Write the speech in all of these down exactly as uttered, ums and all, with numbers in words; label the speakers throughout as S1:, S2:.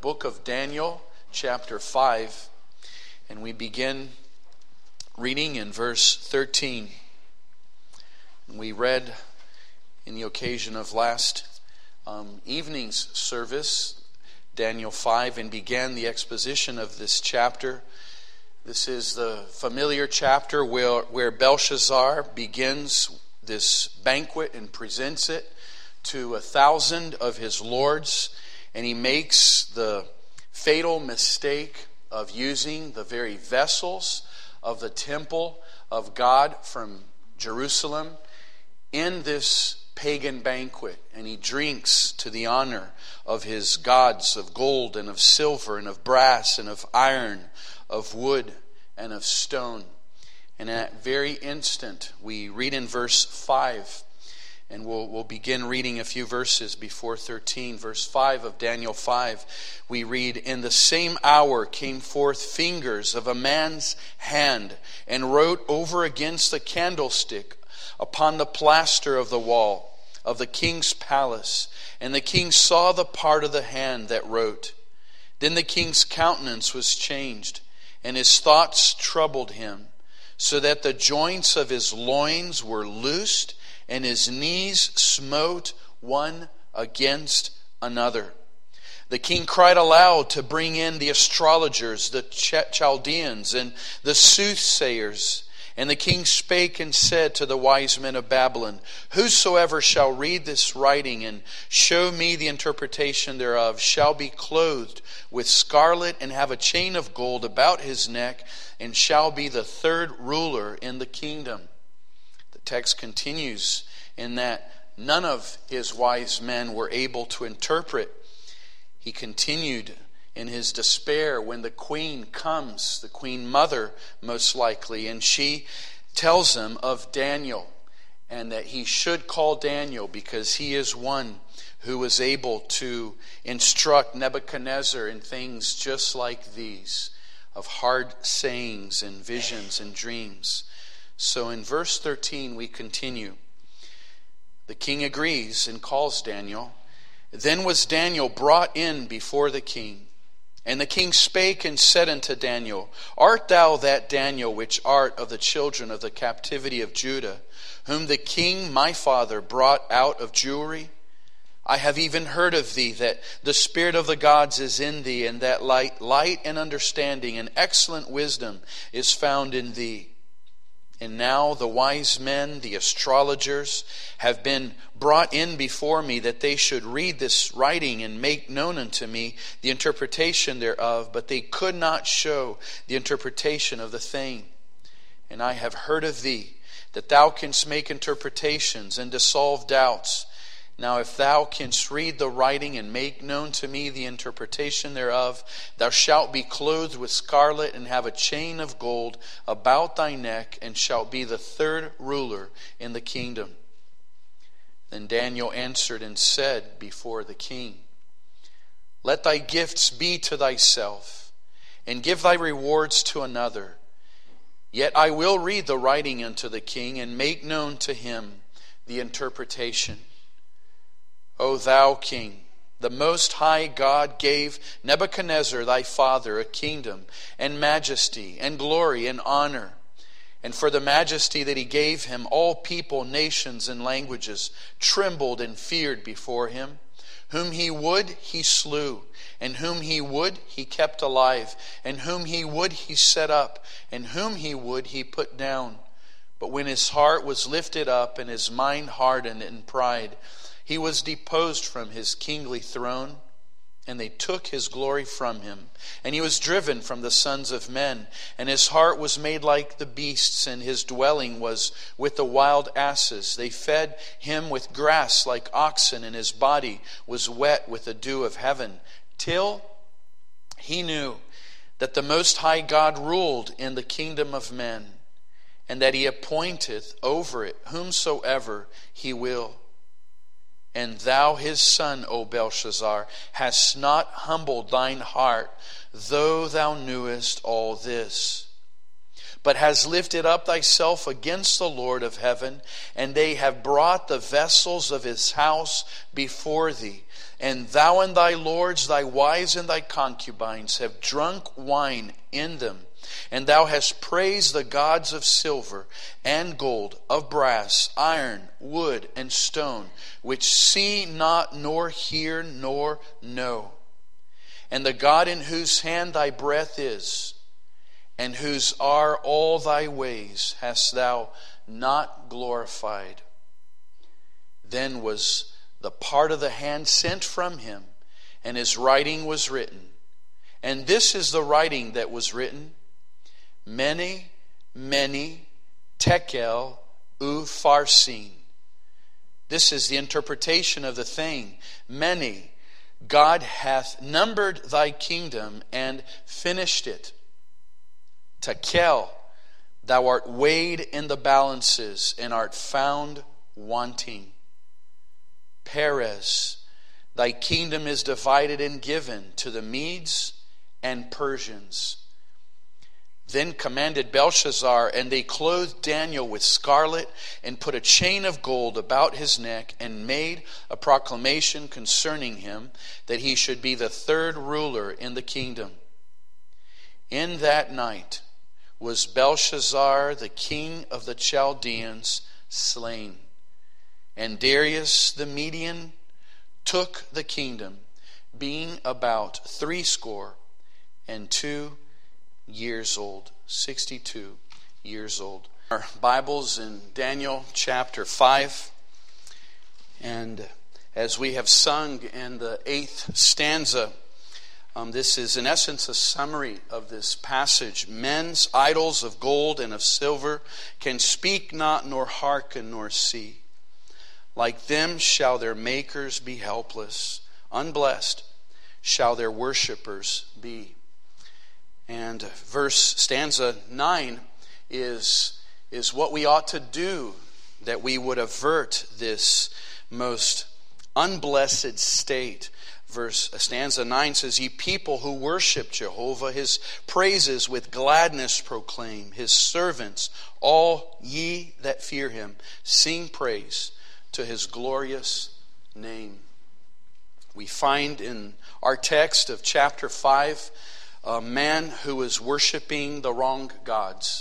S1: book of Daniel, chapter five, and we begin reading in verse thirteen. We read in the occasion of last um, evening's service, Daniel five, and began the exposition of this chapter. This is the familiar chapter where, where Belshazzar begins this banquet and presents it to a thousand of his lords, and he makes the fatal mistake of using the very vessels of the temple of God from Jerusalem in this pagan banquet, and he drinks to the honor of his gods of gold and of silver and of brass and of iron, of wood and of stone. And at that very instant, we read in verse five, and we'll, we'll begin reading a few verses before thirteen. Verse five of Daniel five, we read, "In the same hour came forth fingers of a man's hand, and wrote over against the candlestick upon the plaster of the wall of the king's palace. And the king saw the part of the hand that wrote. Then the king's countenance was changed, and his thoughts troubled him, so that the joints of his loins were loosed, and his knees smote one against another. The king cried aloud to bring in the astrologers, the Ch- Chaldeans, and the soothsayers. And the king spake and said to the wise men of Babylon, Whosoever shall read this writing and show me the interpretation thereof shall be clothed with scarlet and have a chain of gold about his neck, and shall be the third ruler in the kingdom." The text continues in that none of his wise men were able to interpret. He continued in his despair when the queen comes, the queen mother most likely, and she tells him of Daniel and that he should call Daniel because he is one who was able to instruct Nebuchadnezzar in things just like these, of hard sayings and visions and dreams. So in verse thirteen we continue. The king agrees and calls Daniel. Then was Daniel brought in before the king. And the king spake and said unto Daniel, Art thou that Daniel which art of the children of the captivity of Judah, whom the king my father brought out of Jewry? I have even heard of thee, that the spirit of the gods is in thee, and that light, light and understanding and excellent wisdom is found in thee. And now the wise men, the astrologers, have been brought in before me, that they should read this writing and make known unto me the interpretation thereof, but they could not show the interpretation of the thing. And I have heard of thee, that thou canst make interpretations and dissolve doubts. Now if thou canst read the writing and make known to me the interpretation thereof, thou shalt be clothed with scarlet and have a chain of gold about thy neck, and shalt be the third ruler in the kingdom. Then Daniel answered and said before the king, Let thy gifts be to thyself, and give thy rewards to another. Yet I will read the writing unto the king, and make known to him the interpretation. O thou king, the Most High God gave Nebuchadnezzar thy father a kingdom and majesty and glory and honor. And for the majesty that he gave him, all people, nations, and languages trembled and feared before him. Whom he would, he slew, and whom he would, he kept alive, and whom he would, he set up, and whom he would, he put down. But when his heart was lifted up and his mind hardened in pride, he was deposed from his kingly throne, and they took his glory from him. And he was driven from the sons of men, and his heart was made like the beasts, and his dwelling was with the wild asses. They fed him with grass like oxen, and his body was wet with the dew of heaven, till he knew that the Most High God ruled in the kingdom of men, and that he appointeth over it whomsoever he will. And thou his son, O Belshazzar, hast not humbled thine heart, though thou knewest all this, but hast lifted up thyself against the Lord of heaven, and they have brought the vessels of his house before thee, And thou and thy lords, thy wives and thy concubines, have drunk wine in them. And thou hast praised the gods of silver and gold, of brass, iron, wood, and stone, which see not, nor hear, nor know. And the God in whose hand thy breath is, and whose are all thy ways, hast thou not glorified. Then was the part of the hand sent from him, and his writing was written. And this is the writing that was written: Mene, Mene, Tekel, Upharsin. This is the interpretation of the thing. Mene, God hath numbered thy kingdom and finished it. Tekel, thou art weighed in the balances and art found wanting. Peres, thy kingdom is divided and given to the Medes and Persians. Then commanded Belshazzar, and they clothed Daniel with scarlet, and put a chain of gold about his neck, and made a proclamation concerning him, that he should be the third ruler in the kingdom. In that night was Belshazzar, the king of the Chaldeans, slain. And Darius the Median took the kingdom, being about threescore and two years old. sixty-two years old. Our Bibles in Daniel chapter five. And as we have sung in the eighth stanza, um, this is in essence a summary of this passage. Men's idols of gold and of silver can speak not, nor hearken, nor see. Like them shall their makers be helpless. Unblessed shall their worshipers be. And verse stanza nine is, is what we ought to do, that we would avert this most unblessed state. Verse stanza nine says, Ye people who worship Jehovah, his praises with gladness proclaim. His servants, all ye that fear him, sing praise to his glorious name. We find in our text of chapter five a man who is worshiping the wrong gods.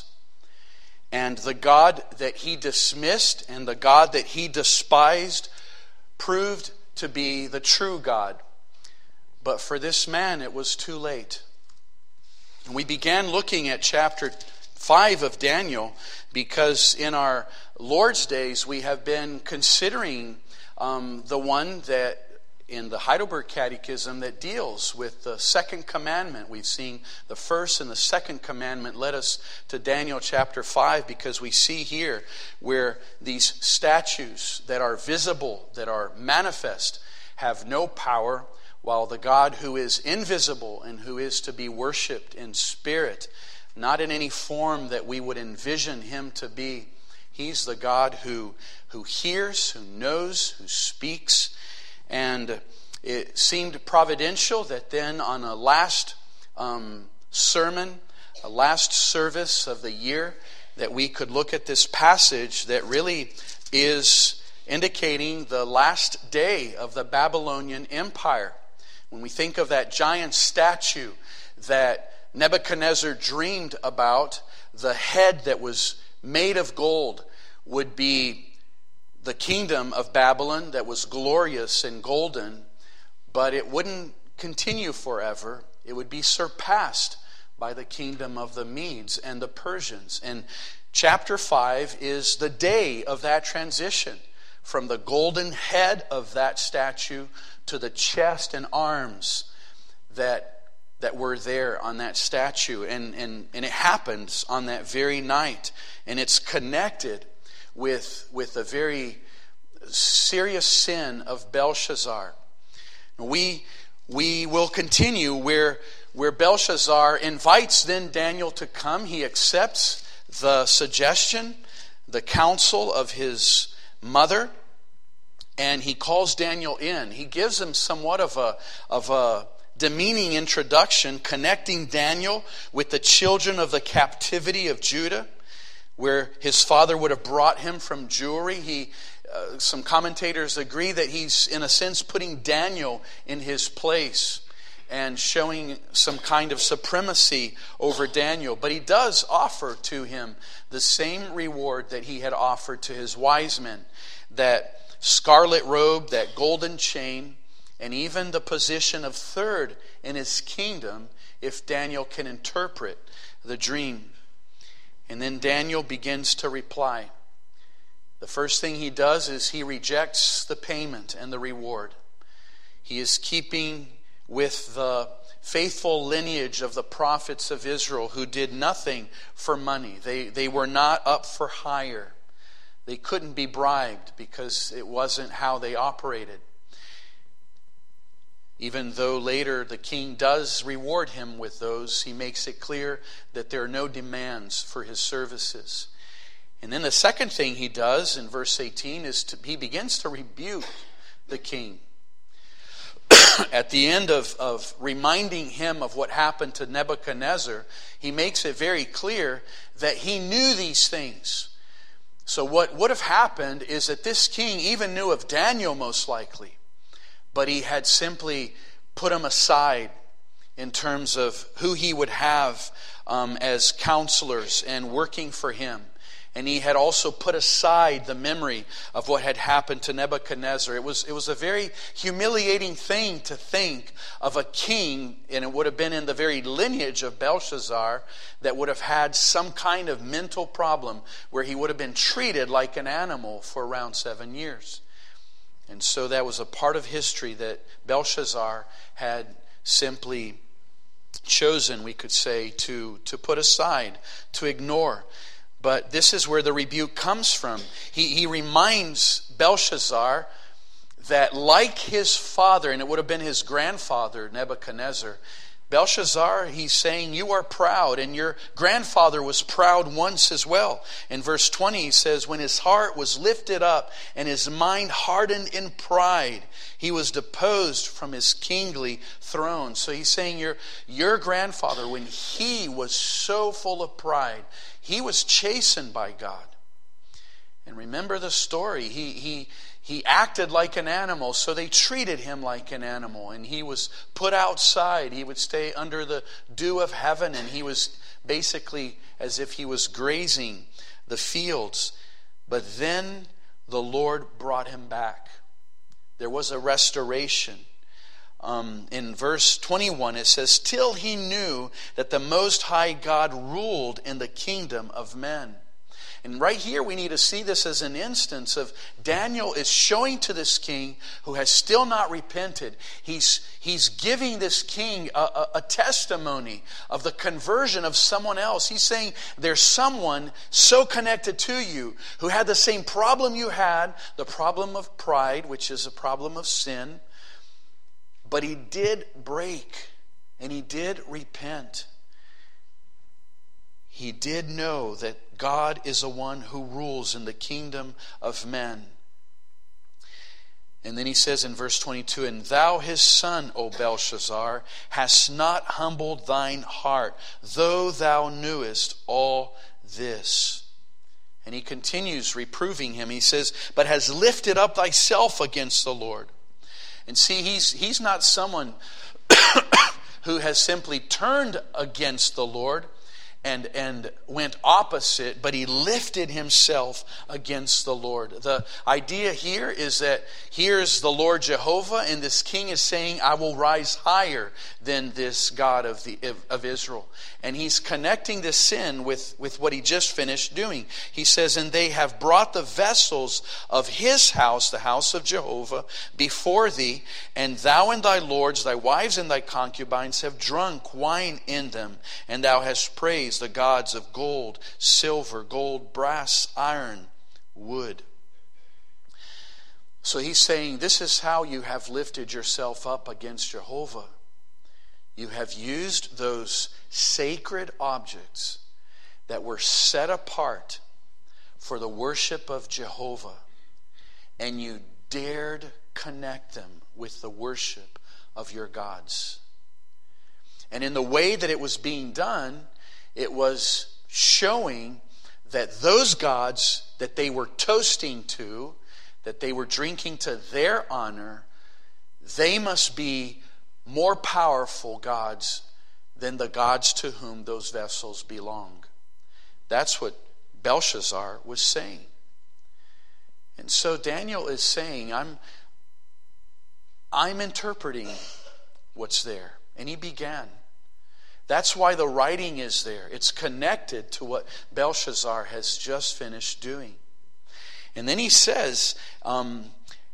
S1: And the God that he dismissed and the God that he despised proved to be the true God. But for this man, it was too late. And we began looking at chapter five of Daniel because in our Lord's days we have been considering um, the one that in the Heidelberg Catechism that deals with the second commandment. We've seen the first and the second commandment led us to Daniel chapter five, because we see here where these statues that are visible, that are manifest, have no power, while the God who is invisible and who is to be worshipped in spirit, not in any form that we would envision him to be, he's the God who, who hears, who knows, who speaks. And it seemed providential that then on a last um, sermon, a last service of the year, that we could look at this passage that really is indicating the last day of the Babylonian Empire. When we think of that giant statue that Nebuchadnezzar dreamed about, the head that was made of gold would be the kingdom of Babylon that was glorious and golden, but it wouldn't continue forever. It would be surpassed by the kingdom of the Medes and the Persians. And chapter five is the day of that transition from the golden head of that statue to the chest and arms that that were there on that statue. And, and, and it happens on that very night. And it's connected with, with the very serious sin of Belshazzar. We, we will continue where, where Belshazzar invites then Daniel to come. He accepts the suggestion, the counsel of his mother, and he calls Daniel in. He gives him somewhat of a, of a demeaning introduction, connecting Daniel with the children of the captivity of Judah, where his father would have brought him from Jewry. He uh, some commentators agree that he's, in a sense, putting Daniel in his place and showing some kind of supremacy over Daniel. But he does offer to him the same reward that he had offered to his wise men. That scarlet robe, that golden chain, and even the position of third in his kingdom if Daniel can interpret the dream. And then Daniel begins to reply. The first thing he does is he rejects the payment and the reward. He is keeping with the faithful lineage of the prophets of Israel who did nothing for money. They, they were not up for hire. They couldn't be bribed because it wasn't how they operated. Even though later the king does reward him with those, he makes it clear that there are no demands for his services. And then the second thing he does in verse eighteen is to, he begins to rebuke the king. At the end of, of reminding him of what happened to Nebuchadnezzar, he makes it very clear that he knew these things. So what would have happened is that this king even knew of Daniel most likely, but he had simply put him aside in terms of who he would have um, as counselors and working for him. And he had also put aside the memory of what had happened to Nebuchadnezzar. It was, it was a very humiliating thing to think of a king, and it would have been in the very lineage of Belshazzar, that would have had some kind of mental problem where he would have been treated like an animal for around seven years. And so that was a part of history that Belshazzar had simply chosen, we could say, to, to put aside, to ignore. But this is where the rebuke comes from. He, he reminds Belshazzar that like his father, and it would have been his grandfather, Nebuchadnezzar, Belshazzar, he's saying, you are proud, and your grandfather was proud once as well. In verse twenty, he says, when his heart was lifted up and his mind hardened in pride, he was deposed from his kingly throne. So he's saying, your, your grandfather, when he was so full of pride, he was chastened by God. And remember the story. He, he, he acted like an animal, so they treated him like an animal. And he was put outside. He would stay under the dew of heaven. And he was basically as if he was grazing the fields. But then the Lord brought him back. There was a restoration. Um, in verse twenty-one, it says, till he knew that the Most High God ruled in the kingdom of men. And right here we need to see this as an instance of Daniel is showing to this king who has still not repented. He's, he's giving this king a, a, a testimony of the conversion of someone else. He's saying there's someone so connected to you who had the same problem you had, the problem of pride, which is a problem of sin. But he did break, and he did repent. He did know that God is the one who rules in the kingdom of men. And then he says in verse twenty-two, and thou his son, O Belshazzar, hast not humbled thine heart, though thou knewest all this. And he continues reproving him. He says, but has lifted up thyself against the Lord. And see, he's he's not someone who has simply turned against the Lord and, and went opposite, but he lifted himself against the Lord. The idea here is that here's the Lord Jehovah, and this king is saying, I will rise higher than this God of the of Israel. And he's connecting this sin with, with what he just finished doing. He says, and they have brought the vessels of his house, the house of Jehovah, before thee, and thou and thy lords, thy wives and thy concubines have drunk wine in them, and thou hast praised the gods of gold, silver, gold, brass, iron, wood. So he's saying, this is how you have lifted yourself up against Jehovah. You have used those sacred objects that were set apart for the worship of Jehovah, and you dared connect them with the worship of your gods. And in the way that it was being done, it was showing that those gods that they were toasting to, that they were drinking to their honor, they must be more powerful gods than the gods to whom those vessels belong. That's what Belshazzar was saying. And so Daniel is saying, I'm, I'm interpreting what's there. And he began. That's why the writing is there. It's connected to what Belshazzar has just finished doing. And then he says, um,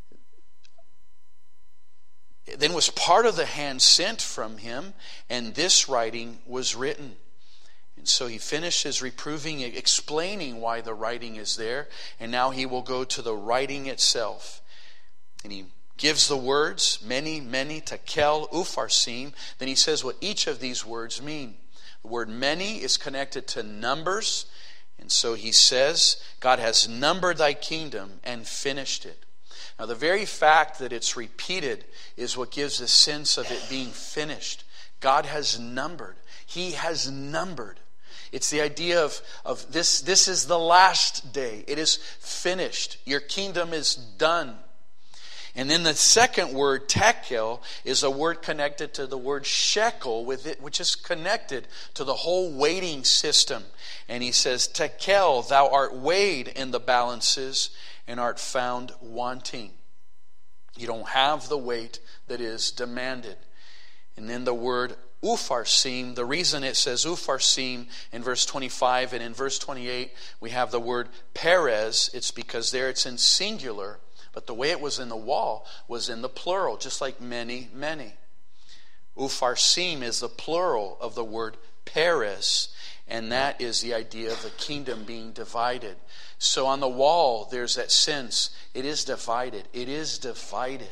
S1: then was part of the hand sent from him, and this writing was written. And so he finishes reproving, explaining why the writing is there, and now he will go to the writing itself. And he gives the words, many, many, tekel, upharsim. Then he says what each of these words mean. The word many is connected to numbers, and so he says, God has numbered thy kingdom and finished it. Now the very fact that it's repeated is what gives a sense of it being finished. God has numbered. He has numbered. It's the idea of, of this, this is the last day. It is finished. Your kingdom is done. And then the second word, tekel, is a word connected to the word shekel, with it, which is connected to the whole weighting system. And he says, tekel, thou art weighed in the balances and art found wanting. You don't have the weight that is demanded. And then the word upharsim, the reason it says upharsim in verse twenty-five and in verse twenty-eight we have the word perez, it's because there it's in singular, but the way it was in the wall was in the plural, just like many, many. Upharsim is the plural of the word perez, and that is the idea of the kingdom being divided. So on the wall there's that sense, it is divided. It is divided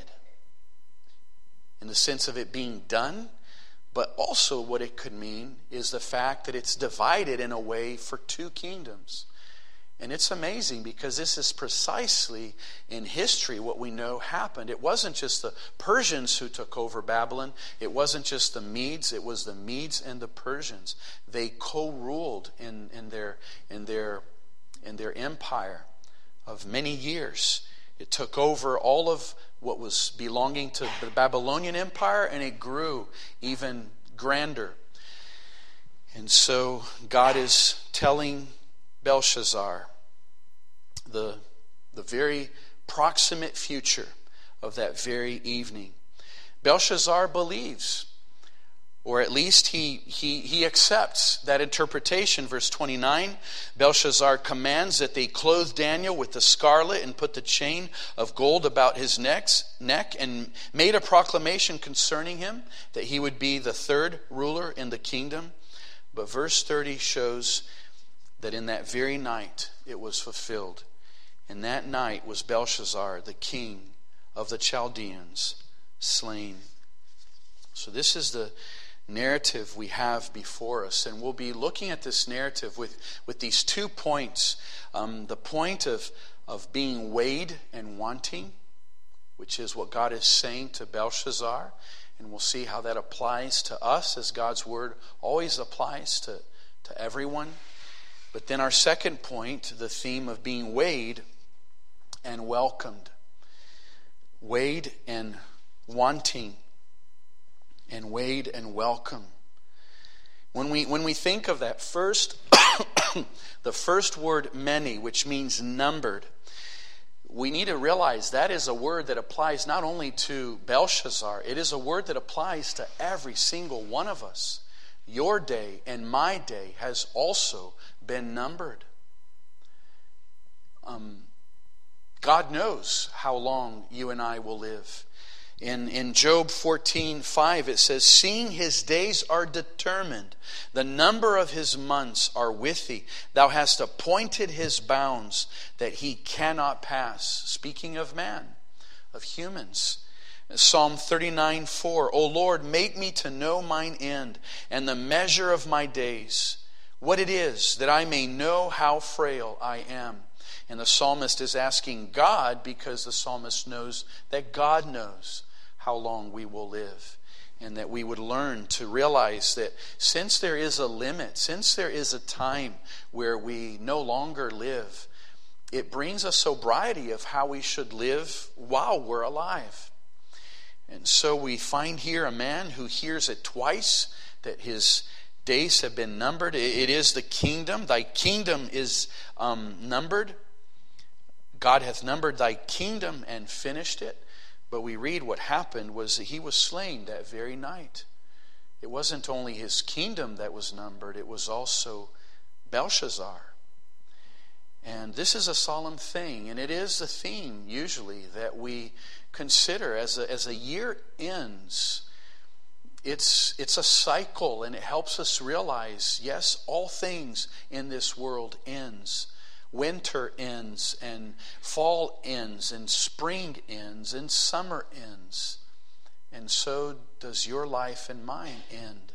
S1: in the sense of it being done, but also what it could mean is the fact that it's divided in a way for two kingdoms. And it's amazing because this is precisely in history what we know happened. It wasn't just the Persians who took over Babylon. It wasn't just the Medes. It was the Medes and the Persians. They co-ruled in, in, their, in, their, in their empire of many years. It took over all of what was belonging to the Babylonian Empire, and it grew even grander. And so God is telling Belshazzar the, the very proximate future of that very evening. Belshazzar believes, or at least he, he, he accepts that interpretation. Verse twenty-nine, Belshazzar commands that they clothe Daniel with the scarlet and put the chain of gold about his neck, neck and made a proclamation concerning him that he would be the third ruler in the kingdom. But verse thirty shows that in that very night it was fulfilled. And that night was Belshazzar, the king of the Chaldeans, slain. So this is the narrative we have before us. And we'll be looking at this narrative with, with these two points. Um, the point of, of being weighed and wanting, which is what God is saying to Belshazzar. And we'll see how that applies to us, as God's word always applies to, to everyone. But then our second point, the theme of being weighed and welcomed. Weighed and wanting, and weighed and welcome. When we when we think of that first, the first word many, which means numbered, we need to realize that is a word that applies not only to Belshazzar, it is a word that applies to every single one of us. Your day and my day has also been numbered. Um, God knows how long you and I will live. In, in Job fourteen five it says, seeing his days are determined, the number of his months are with thee. Thou hast appointed his bounds that he cannot pass. Speaking of man, of humans. Psalm thirty-nine four, O Lord, make me to know mine end and the measure of my days, what it is, that I may know how frail I am. And the psalmist is asking God, because the psalmist knows that God knows how long we will live. And that we would learn to realize that since there is a limit, since there is a time where we no longer live, it brings a sobriety of how we should live while we're alive. And so we find here a man who hears it twice, that his days have been numbered. It is the kingdom. Thy kingdom is um, numbered. God hath numbered thy kingdom and finished it. But we read what happened was that he was slain that very night. It wasn't only his kingdom that was numbered, it was also Belshazzar. And this is a solemn thing, and it is the theme usually that we consider as a, as a year ends. It's, it's a cycle, and it helps us realize, yes, all things in this world ends. Winter ends, and fall ends, and spring ends, and summer ends. And so does your life and mine end.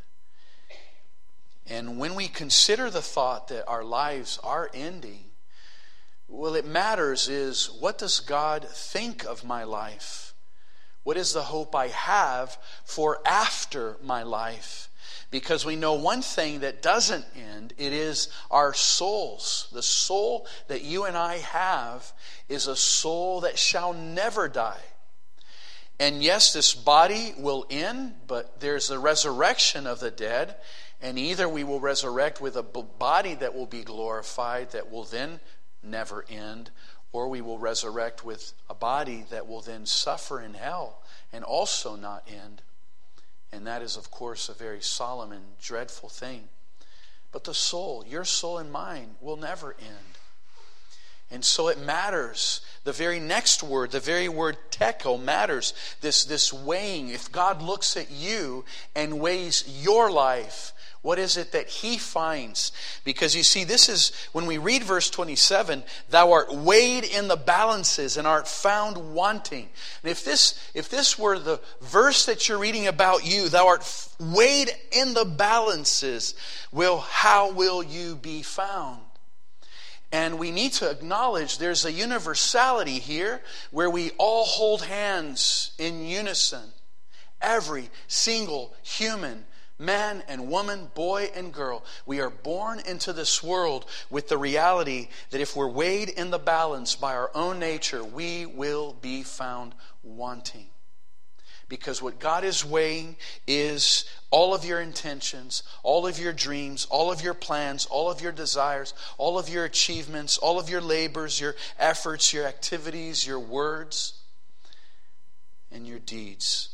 S1: And when we consider the thought that our lives are ending, well, it matters is, what does God think of my life? What is the hope I have for after my life? Because we know one thing that doesn't end, it is our souls. The soul that you and I have is a soul that shall never die. And yes, this body will end, but there's the resurrection of the dead. And either we will resurrect with a body that will be glorified, that will then never end, or we will resurrect with a body that will then suffer in hell and also not end. And that is, of course, a very solemn and dreadful thing. But the soul, your soul and mine, will never end. And so it matters. The very next word, the very word techo, matters. This, this weighing. If God looks at you and weighs your life, what is it that he finds? Because you see, this is, when we read verse twenty-seven, thou art weighed in the balances and art found wanting. And if this, if this were the verse that you're reading about you, thou art weighed in the balances, well, how will you be found? And we need to acknowledge there's a universality here where we all hold hands in unison. Every single human, man and woman, boy and girl, we are born into this world with the reality that if we're weighed in the balance by our own nature, we will be found wanting. Because what God is weighing is all of your intentions, all of your dreams, all of your plans, all of your desires, all of your achievements, all of your labors, your efforts, your activities, your words, and your deeds.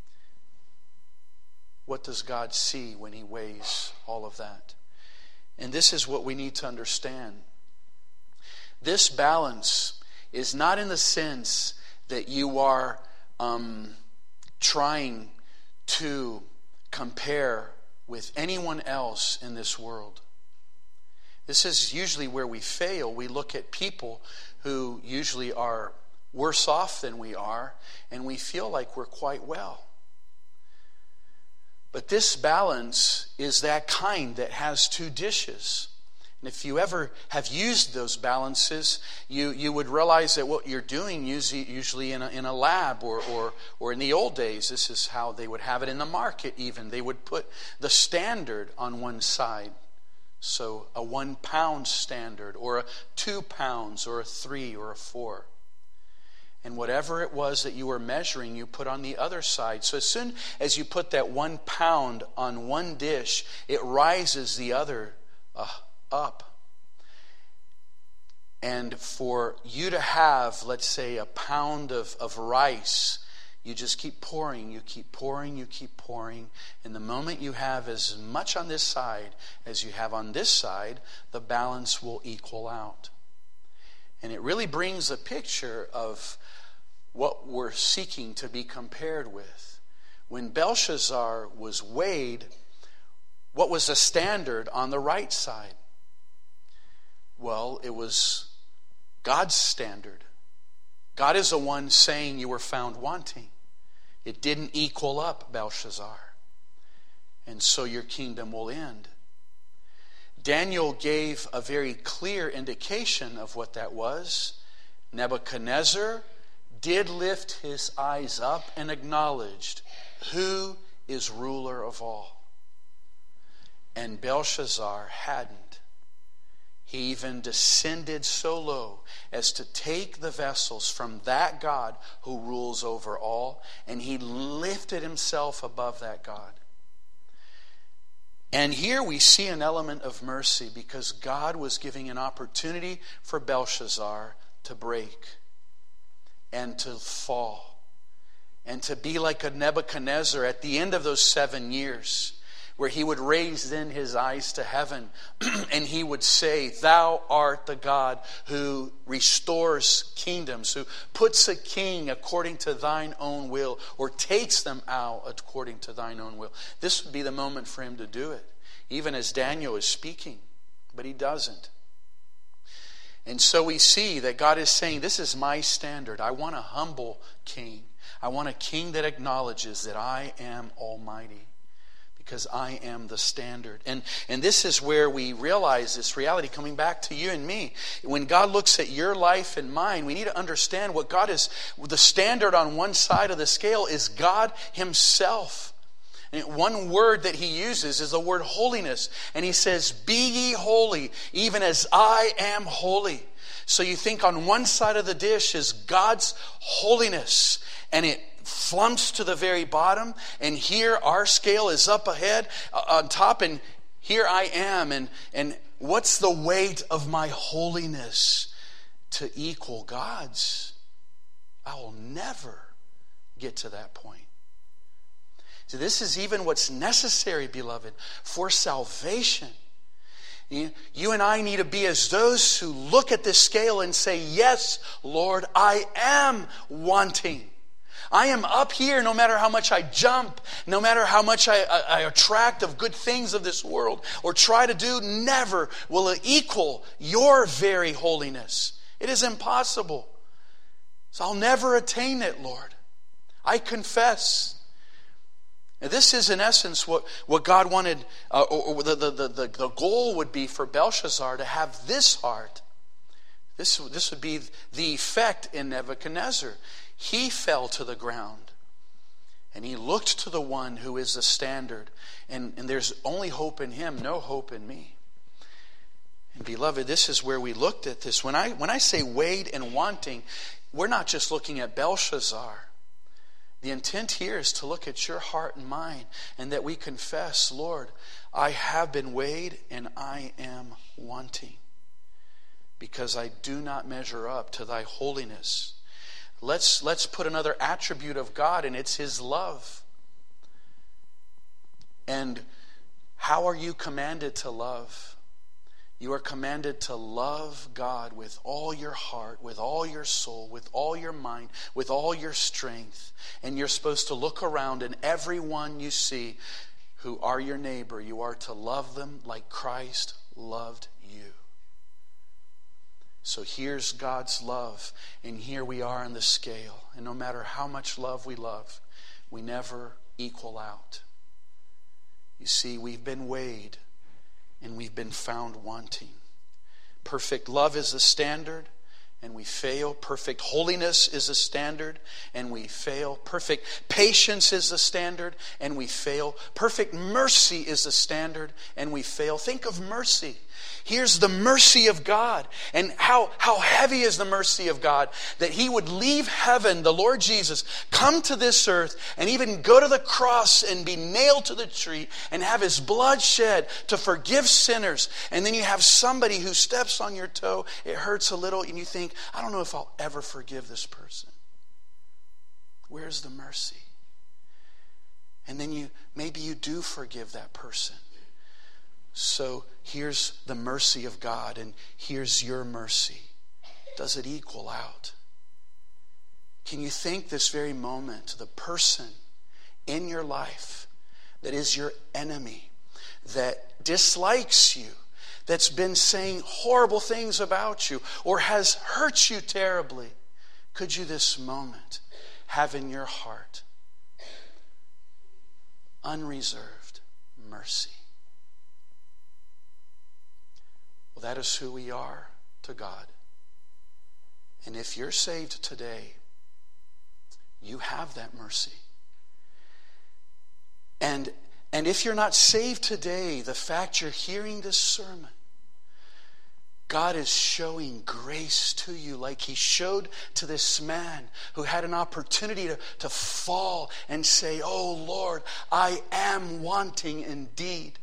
S1: What does God see when he weighs all of that? And this is what we need to understand. This balance is not in the sense that you are um, trying to compare with anyone else in this world. This is usually where we fail. We look at people who usually are worse off than we are, and we feel like we're quite well. But this balance is that kind that has two dishes. And if you ever have used those balances, you, you would realize that what you're doing usually, usually in a, in a lab or, or, or in the old days, this is how they would have it in the market even. They would put the standard on one side. So a one pound standard or a two pounds or a three or a four. And whatever it was that you were measuring, you put on the other side. So as soon as you put that one pound on one dish, it rises the other uh, up. And for you to have, let's say, a pound of, of rice, you just keep pouring, you keep pouring, you keep pouring. And the moment you have as much on this side as you have on this side, the balance will equal out. And it really brings a picture of what we're seeking to be compared with. When Belshazzar was weighed, what was the standard on the right side? Well, it was God's standard. God is the one saying you were found wanting. It didn't equal up, Belshazzar. And so your kingdom will end. Daniel gave a very clear indication of what that was. Nebuchadnezzar did lift his eyes up and acknowledged who is ruler of all. And Belshazzar hadn't. He even descended so low as to take the vessels from that God who rules over all, and he lifted himself above that God. And here we see an element of mercy, because God was giving an opportunity for Belshazzar to break and to fall and to be like a Nebuchadnezzar at the end of those seven years, where he would raise then his eyes to heaven and he would say, "Thou art the God who restores kingdoms, who puts a king according to thine own will, or takes them out according to thine own will." This would be the moment for him to do it, even as Daniel is speaking, but he doesn't. And so we see that God is saying, this is my standard. I want a humble king. I want a king that acknowledges that I am almighty, because I am the standard. And, and this is where we realize this reality, coming back to you and me. When God looks at your life and mine, we need to understand what God is. The standard on one side of the scale is God himself. And one word that he uses is the word holiness. And he says, "Be ye holy, even as I am holy." So you think on one side of the dish is God's holiness, and it flumps to the very bottom, and here our scale is up ahead uh, on top, and here I am, and and what's the weight of my holiness to equal God's? I will never get to that point. So this is even what's necessary, beloved, for salvation. You, you and I need to be as those who look at this scale and say, "Yes, Lord, I am wanting. I am up here no matter how much I jump, no matter how much I, I, I attract of good things of this world or try to do, never will it equal your very holiness. It is impossible. So I'll never attain it, Lord. I confess." Now, this is in essence what, what God wanted, uh, or, or the, the, the, the goal would be for Belshazzar, to have this heart. This, this would be the effect in Nebuchadnezzar. He fell to the ground and he looked to the one who is the standard. And, and there's only hope in him, no hope in me. And beloved, this is where we looked at this. When I, when I say weighed and wanting, we're not just looking at Belshazzar. The intent here is to look at your heart and mine, and that we confess, "Lord, I have been weighed and I am wanting, because I do not measure up to thy holiness." Let's, let's put another attribute of God, and it's his love. And how are you commanded to love? You are commanded to love God with all your heart, with all your soul, with all your mind, with all your strength. And you're supposed to look around, and everyone you see who are your neighbor, you are to love them like Christ loved you. So here's God's love, and here we are on the scale. And no matter how much love we love, we never equal out. You see, we've been weighed, and we've been found wanting. Perfect love is the standard, and we fail. Perfect holiness is the standard, and we fail. Perfect patience is the standard, and we fail. Perfect mercy is the standard, and we fail. Think of mercy. Here's the mercy of God. And how, how heavy is the mercy of God, that he would leave heaven, the Lord Jesus, come to this earth, and even go to the cross and be nailed to the tree and have his blood shed to forgive sinners. And then you have somebody who steps on your toe, it hurts a little, and you think, "I don't know if I'll ever forgive this person." Where's the mercy? And then you maybe you do forgive that person. So here's the mercy of God, and here's your mercy. Does it equal out? Can you think this very moment, the person in your life that is your enemy, that dislikes you, that's been saying horrible things about you, or has hurt you terribly, could you this moment have in your heart unreserved mercy? Well, that is who we are to God. And if you're saved today, you have that mercy. And, and if you're not saved today, the fact you're hearing this sermon,
S2: God is showing grace to you like he showed to this man who had an opportunity to, to fall and say, "Oh Lord, I am wanting indeed."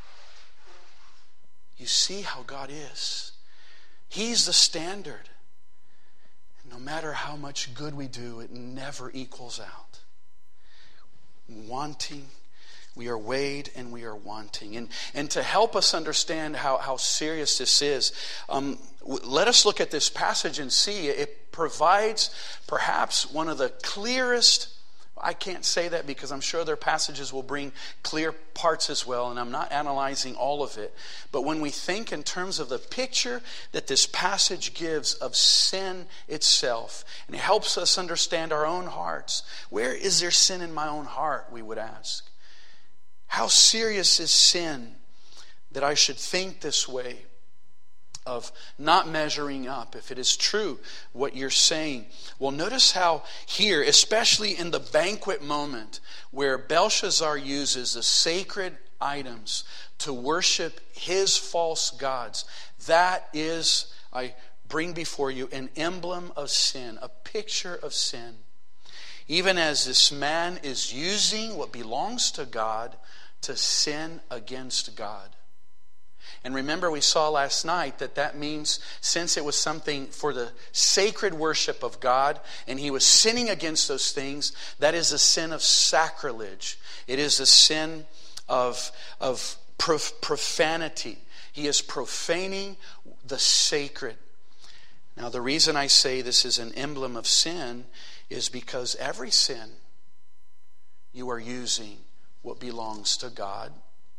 S2: You see how God is. He's the standard. And no matter how much good we do, it never equals out. Wanting. We are weighed and we are wanting. And, and to help us understand how, how serious this is, um, w- let us look at this passage and see. It provides perhaps one of the clearest, I can't say that because I'm sure their passages will bring clear parts as well, and I'm not analyzing all of it. But when we think in terms of the picture that this passage gives of sin itself, and it helps us understand our own hearts. Where is there sin in my own heart, we would ask. How serious is sin that I should think this way of not measuring up, if it is true what you're saying? Well, notice how here, especially in the banquet moment where Belshazzar uses the sacred items to worship his false gods, that is, I bring before you, an emblem of sin, a picture of sin. Even as this man is using what belongs to God to sin against God. And remember, we saw last night that that means, since it was something for the sacred worship of God, and he was sinning against those things, that is a sin of sacrilege. It is a sin of, of prof- profanity. He is profaning the sacred. Now, the reason I say this is an emblem of sin is because every sin you are using what belongs to God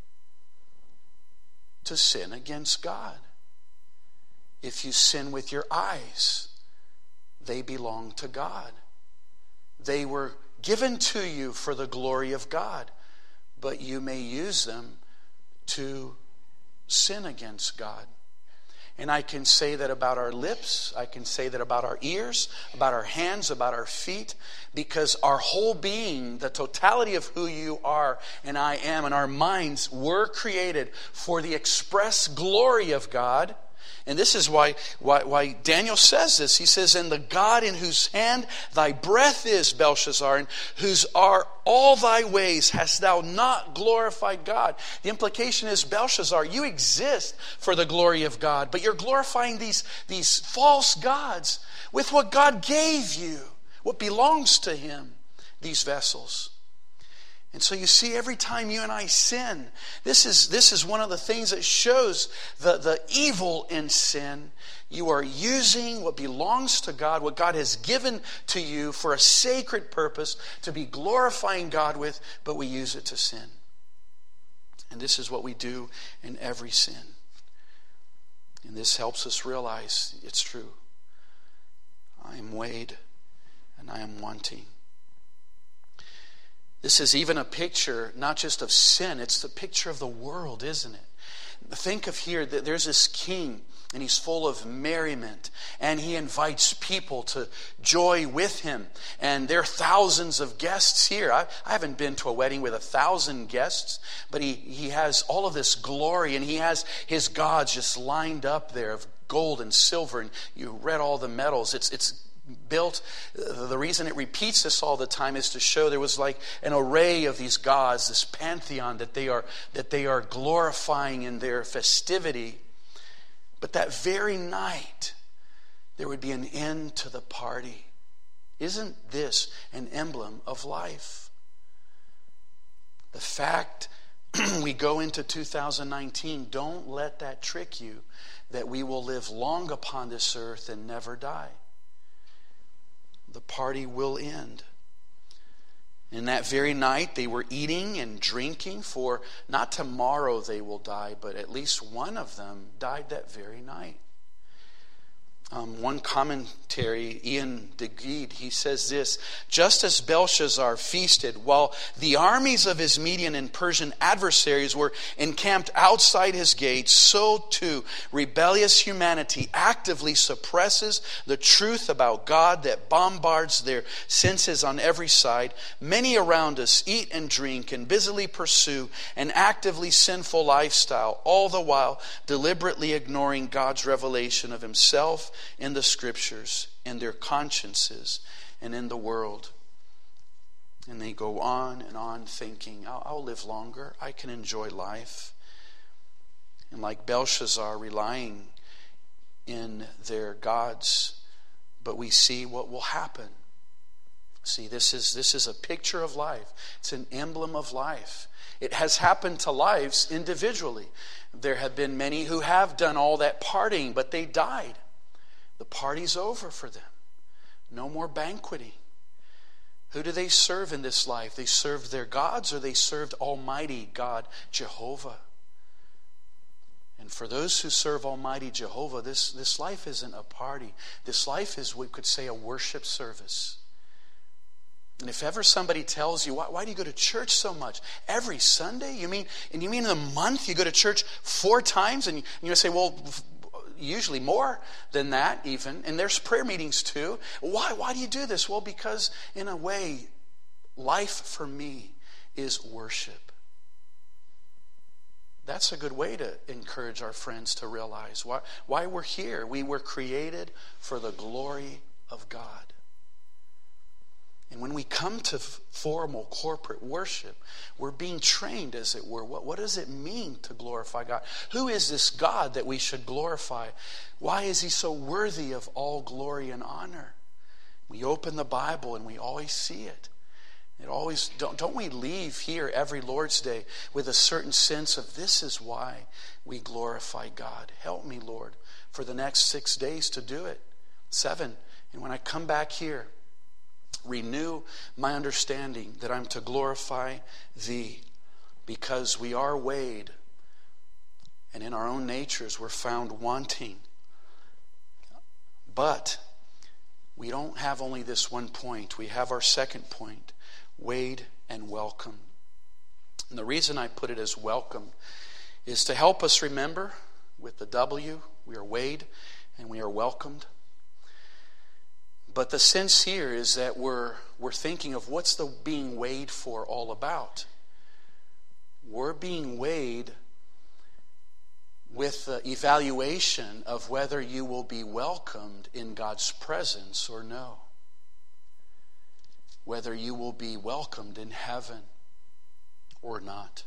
S2: to sin against God. If you sin with your eyes, they belong to God. They were given to you for the glory of God, but you may use them to sin against God. And I can say that about our lips, I can say that about our ears, about our hands, about our feet, because our whole being, the totality of who you are and I am, and our minds were created for the express glory of God. And this is why, why, why Daniel says this. He says, "And the God in whose hand thy breath is, Belshazzar, and whose are all thy ways, hast thou not glorified God?" The implication is, Belshazzar, you exist for the glory of God, but you're glorifying these, these false gods with what God gave you, what belongs to him, these vessels. And so you see, every time you and I sin, this is this is one of the things that shows the, the evil in sin. You are using what belongs to God, what God has given to you for a sacred purpose, to be glorifying God with, but we use it to sin. And this is what we do in every sin. And this helps us realize it's true. I am weighed and I am wanting. This is even a picture, not just of sin, it's the picture of the world, isn't it? Think of here that there's this king, and he's full of merriment, and he invites people to joy with him. And there are thousands of guests here. I, I haven't been to a wedding with a thousand guests, but he, he has all of this glory, and he has his gods just lined up there of gold and silver, and you read all the metals. It's it's built, the reason it repeats this all the time is to show there was like an array of these gods, this pantheon that they are that they are glorifying in their festivity. But that very night, there would be an end to the party. Isn't this an emblem of life? The fact we go into two thousand nineteen, don't let that trick you that we will live long upon this earth and never die. The party will end. And that very night they were eating and drinking, for not tomorrow they will die, but at least one of them died that very night. Um, one commentary, Ian DeGeed, he says this: just as Belshazzar feasted while the armies of his Median and Persian adversaries were encamped outside his gates, so too rebellious humanity actively suppresses the truth about God that bombards their senses on every side. Many around us eat and drink and busily pursue an actively sinful lifestyle, all the while deliberately ignoring God's revelation of himself in the scriptures, in their consciences, and in the world. And they go on and on thinking, I'll, I'll live longer, I can enjoy life. And like Belshazzar, relying in their gods, but we see what will happen. See, this is this is a picture of life. It's an emblem of life. It has happened to lives individually. There have been many who have done all that partying, but they died. The party's over for them. No more banqueting. Who do they serve in this life? They served their gods, or they served Almighty God, Jehovah. And for those who serve Almighty Jehovah, this, this life isn't a party. This life is, we could say, a worship service. And if ever somebody tells you, why, why do you go to church so much? Every Sunday? You mean, and you mean in a month you go to church four times? And you, and you say, well, usually more than that even. And there's prayer meetings too. Why, why do you do this? Well, because in a way, life for me is worship. That's a good way to encourage our friends to realize why, why we're here. We were created for the glory of God. And when we come to formal corporate worship, we're being trained, as it were. What, what does it mean to glorify God? Who is this God that we should glorify? Why is he so worthy of all glory and honor? We open the Bible and we always see it. It always don't, don't we leave here every Lord's Day with a certain sense of this is why we glorify God. Help me, Lord, for the next six days to do it. Seven. And when I come back here, renew my understanding that I'm to glorify thee, because we are weighed, and in our own natures we're found wanting. But we don't have only this one point. We have our second point, weighed and welcome. And the reason I put it as welcome is to help us remember with the W, we are weighed and we are welcomed. But the sense here is that we're we're thinking of what's the being weighed for all about. We're being weighed with the evaluation of whether you will be welcomed in God's presence or no. Whether you will be welcomed in heaven or not.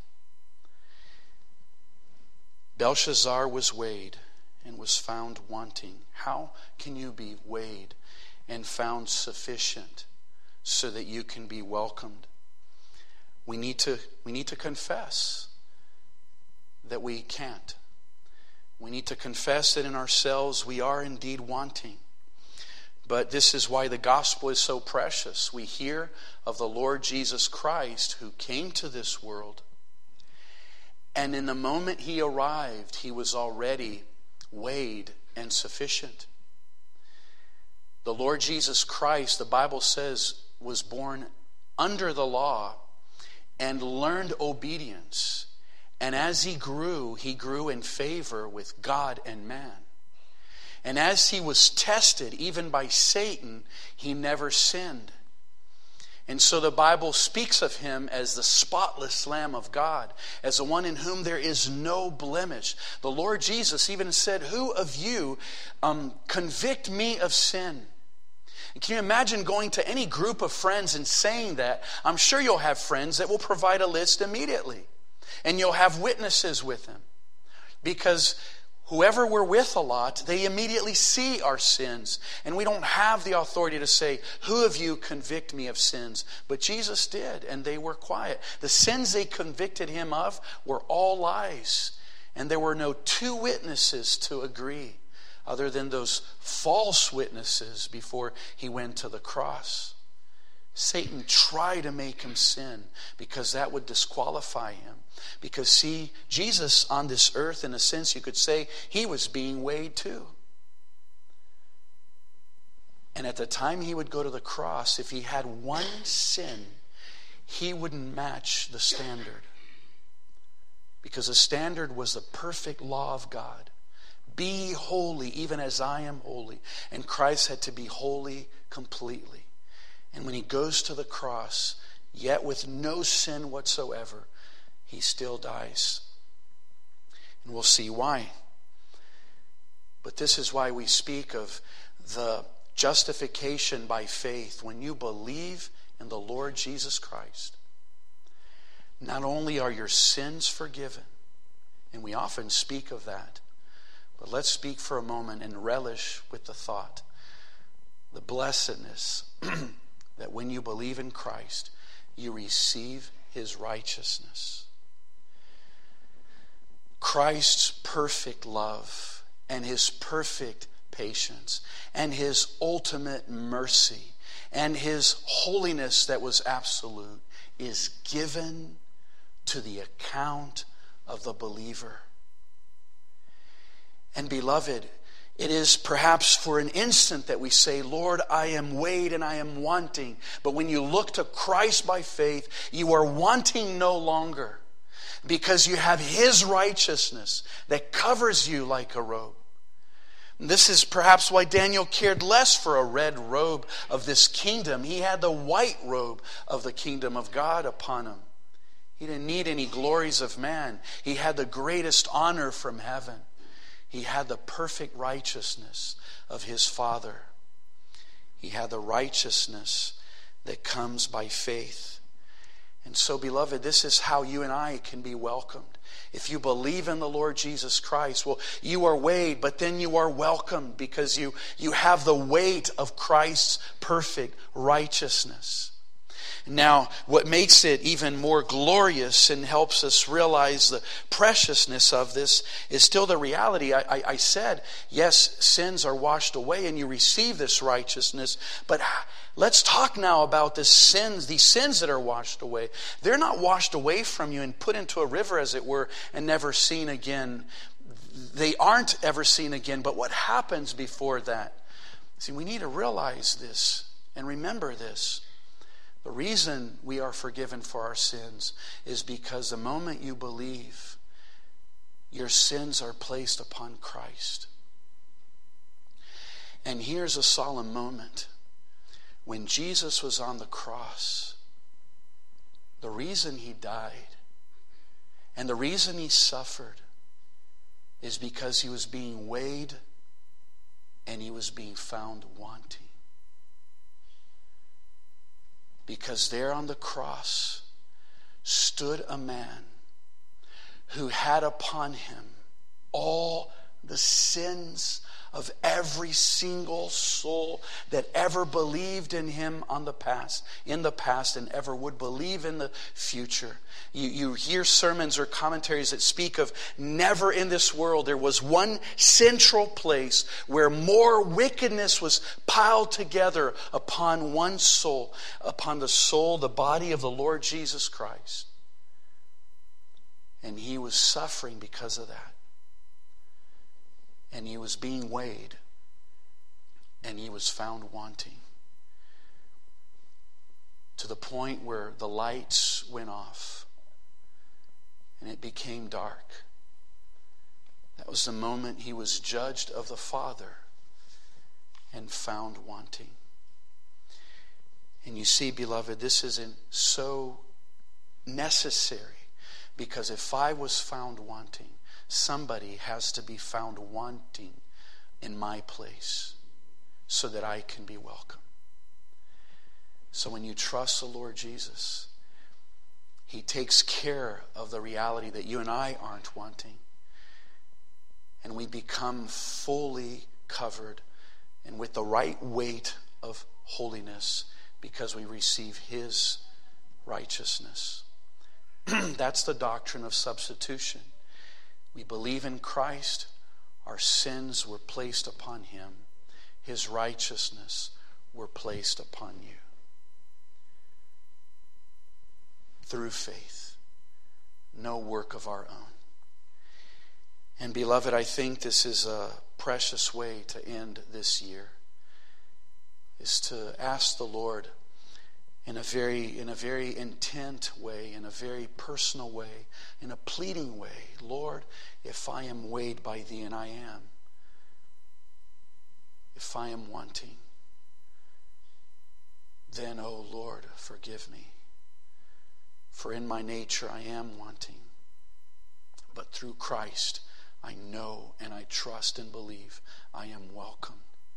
S2: Belshazzar was weighed and was found wanting. How can you be weighed and found sufficient so that you can be welcomed? We need to we need to confess that we can't. We need to confess that in ourselves we are indeed wanting. But this is why the gospel is so precious. We hear of the Lord Jesus Christ who came to this world, and in the moment he arrived, he was already weighed and sufficient. The Lord Jesus Christ, the Bible says, was born under the law and learned obedience. And as he grew, he grew in favor with God and man. And as he was tested, even by Satan, he never sinned. And so the Bible speaks of him as the spotless Lamb of God, as the one in whom there is no blemish. The Lord Jesus even said, who of you um, convict me of sin? And can you imagine going to any group of friends and saying that? I'm sure you'll have friends that will provide a list immediately. And you'll have witnesses with them. Because whoever we're with a lot, they immediately see our sins. And we don't have the authority to say, who of you convict me of sins? But Jesus did, and they were quiet. The sins they convicted him of were all lies. And there were no two witnesses to agree, other than those false witnesses before he went to the cross. Satan tried to make him sin because that would disqualify him. Because see, Jesus on this earth, in a sense you could say, he was being weighed too. And at the time he would go to the cross, if he had one sin, he wouldn't match the standard. Because the standard was the perfect law of God. Be holy even as I am holy. And Christ had to be holy completely. And when he goes to the cross, yet with no sin whatsoever, he still dies. And we'll see why. But this is why we speak of the justification by faith. When you believe in the Lord Jesus Christ, not only are your sins forgiven, and we often speak of that, but let's speak for a moment and relish with the thought, the blessedness that when you believe in Christ, you receive his righteousness. Christ's perfect love and his perfect patience and his ultimate mercy and his holiness that was absolute is given to the account of the believer. And beloved, it is perhaps for an instant that we say, Lord, I am weighed and I am wanting. But when you look to Christ by faith, you are wanting no longer, because you have his righteousness that covers you like a robe. This is perhaps why Daniel cared less for a red robe of this kingdom. He had the white robe of the kingdom of God upon him. He didn't need any glories of man. He had the greatest honor from heaven. He had the perfect righteousness of his Father. He had the righteousness that comes by faith. And so, beloved, this is how you and I can be welcomed. If you believe in the Lord Jesus Christ, well, you are weighed, but then you are welcomed because you, you have the weight of Christ's perfect righteousness. Now, what makes it even more glorious and helps us realize the preciousness of this is still the reality. I, I, I said, yes, sins are washed away and you receive this righteousness, but let's talk now about the sins, these sins that are washed away. They're not washed away from you and put into a river, as it were, and never seen again. They aren't ever seen again, but what happens before that? See, we need to realize this and remember this. The reason we are forgiven for our sins is because the moment you believe, your sins are placed upon Christ. And here's a solemn moment. When Jesus was on the cross, the reason he died and the reason he suffered is because he was being weighed and he was being found wanting. Because there on the cross stood a man who had upon him all the sins of every single soul that ever believed in him on the past, in the past, and ever would believe in the future. You, you hear sermons or commentaries that speak of never in this world there was one central place where more wickedness was piled together upon one soul, upon the soul, the body of the Lord Jesus Christ. And he was suffering because of that. And he was being weighed. And he was found wanting. To the point where the lights went off. And it became dark. That was the moment he was judged of the Father and found wanting. And you see, beloved, this isn't so necessary. Because if I was found wanting, somebody has to be found wanting in my place so that I can be welcome. So when you trust the Lord Jesus, he takes care of the reality that you and I aren't wanting. And we become fully covered and with the right weight of holiness because we receive his righteousness. That's the doctrine of substitution. We believe in Christ. Our sins were placed upon him. His righteousness were placed upon you. Through faith. No work of our own. And beloved, I think this is a precious way to end this year. is to ask the Lord in a very, in a very intent way, in a very personal way, in a pleading way, Lord, if I am weighed by thee, and I am, if I am wanting, then, O Lord, forgive me. For in my nature I am wanting. But through Christ, I know and I trust and believe I am welcome.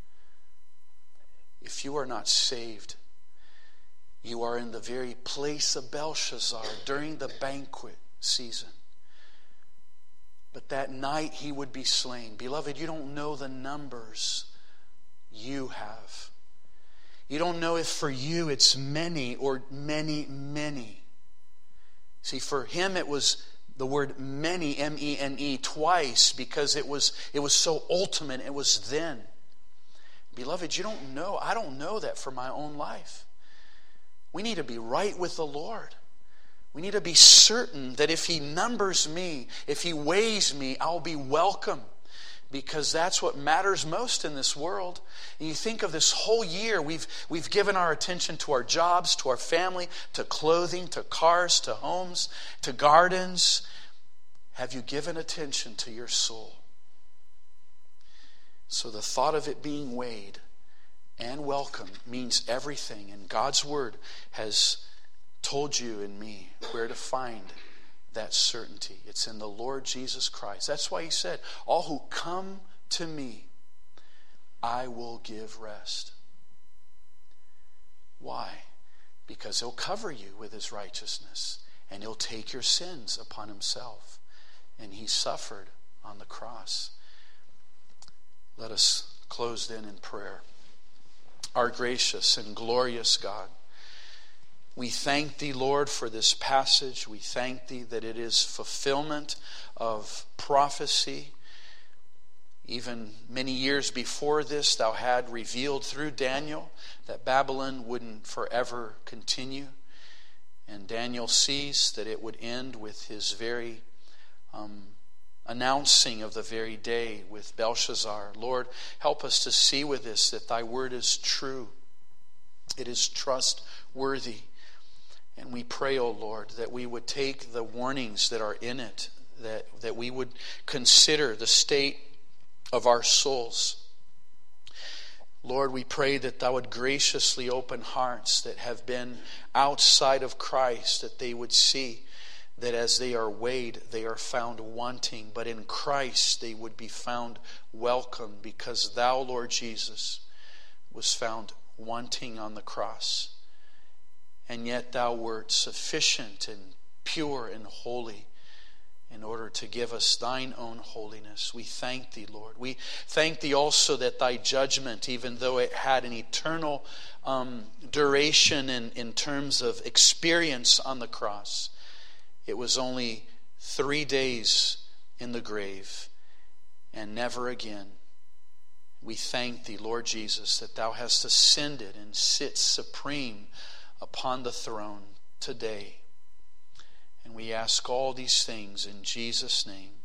S2: If you are not saved, you are in the very place of Belshazzar during the banquet season. But that night he would be slain. Beloved, you don't know the numbers you have. You don't know if for you it's many or many, many. See, for him it was the word many, M E N E, twice, because it was it was so ultimate. It was then. Beloved, you don't know. I don't know that for my own life. We need to be right with the Lord. We need to be certain that if he numbers me, if he weighs me, I'll be welcome. Because that's what matters most in this world. And you think of this whole year, we've, we've given our attention to our jobs, to our family, to clothing, to cars, to homes, to gardens. Have you given attention to your soul? So the thought of it being weighed and welcome means everything. And God's Word has told you and me where to find that certainty. It's in the Lord Jesus Christ. That's why he said, all who come to me, I will give rest. Why? Because he'll cover you with his righteousness, and he'll take your sins upon himself. And he suffered on the cross. Let us close then in prayer. Our gracious and glorious God, we thank thee, Lord, for this passage. We thank thee that it is fulfillment of prophecy. Even many years before this, thou had revealed through Daniel that Babylon wouldn't forever continue. And Daniel sees that it would end with his very um, announcing of the very day with Belshazzar. Lord, help us to see with this that thy word is true. It is trustworthy. And we pray, O Lord, that we would take the warnings that are in it, that, that we would consider the state of our souls. Lord, we pray that thou would graciously open hearts that have been outside of Christ, that they would see that as they are weighed, they are found wanting, but in Christ they would be found welcome, because thou, Lord Jesus, was found wanting on the cross. And yet thou wert sufficient and pure and holy in order to give us thine own holiness. We thank thee, Lord. We thank thee also that thy judgment, even though it had an eternal um, duration in, in terms of experience on the cross, it was only three days in the grave and never again. We thank thee, Lord Jesus, that thou hast ascended and sit supreme upon the throne today. And we ask all these things in Jesus' name.